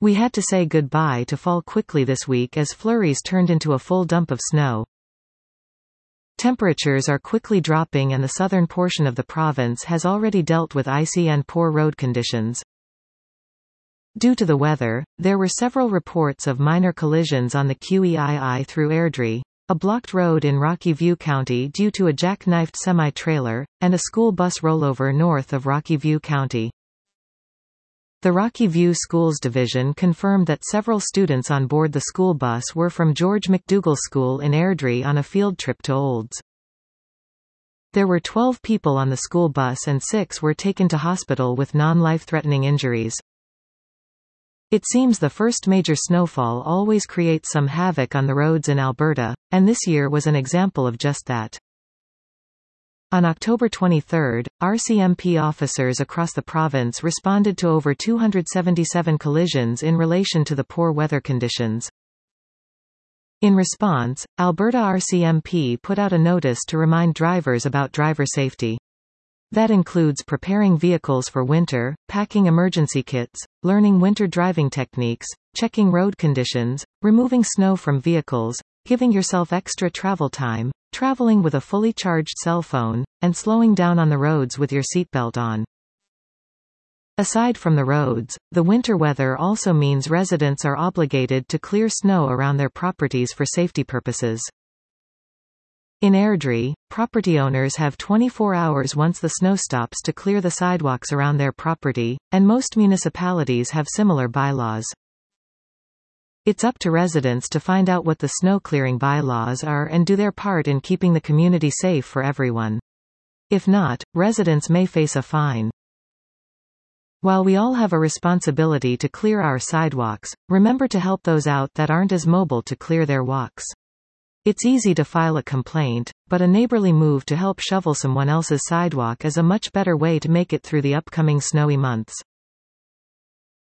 We had to say goodbye to fall quickly this week as flurries turned into a full dump of snow. Temperatures are quickly dropping and the southern portion of the province has already dealt with icy and poor road conditions. Due to the weather, there were several reports of minor collisions on the QEII through Airdrie, a blocked road in Rocky View County due to a jackknifed semi-trailer, and a school bus rollover north of Rocky View County. The Rocky View Schools Division confirmed that several students on board the school bus were from George McDougall School in Airdrie on a field trip to Olds. There were 12 people on the school bus and 6 were taken to hospital with non-life-threatening injuries. It seems the first major snowfall always creates some havoc on the roads in Alberta, and this year was an example of just that. On October 23, RCMP officers across the province responded to over 277 collisions in relation to the poor weather conditions. In response, Alberta RCMP put out a notice to remind drivers about driver safety. That includes preparing vehicles for winter, packing emergency kits, learning winter driving techniques, checking road conditions, removing snow from vehicles, giving yourself extra travel time, traveling with a fully charged cell phone, and slowing down on the roads with your seatbelt on. Aside from the roads, the winter weather also means residents are obligated to clear snow around their properties for safety purposes. In Airdrie, property owners have 24 hours once the snow stops to clear the sidewalks around their property, and most municipalities have similar bylaws. It's up to residents to find out what the snow clearing bylaws are and do their part in keeping the community safe for everyone. If not, residents may face a fine. While we all have a responsibility to clear our sidewalks, remember to help those out that aren't as mobile to clear their walks. It's easy to file a complaint, but a neighborly move to help shovel someone else's sidewalk is a much better way to make it through the upcoming snowy months.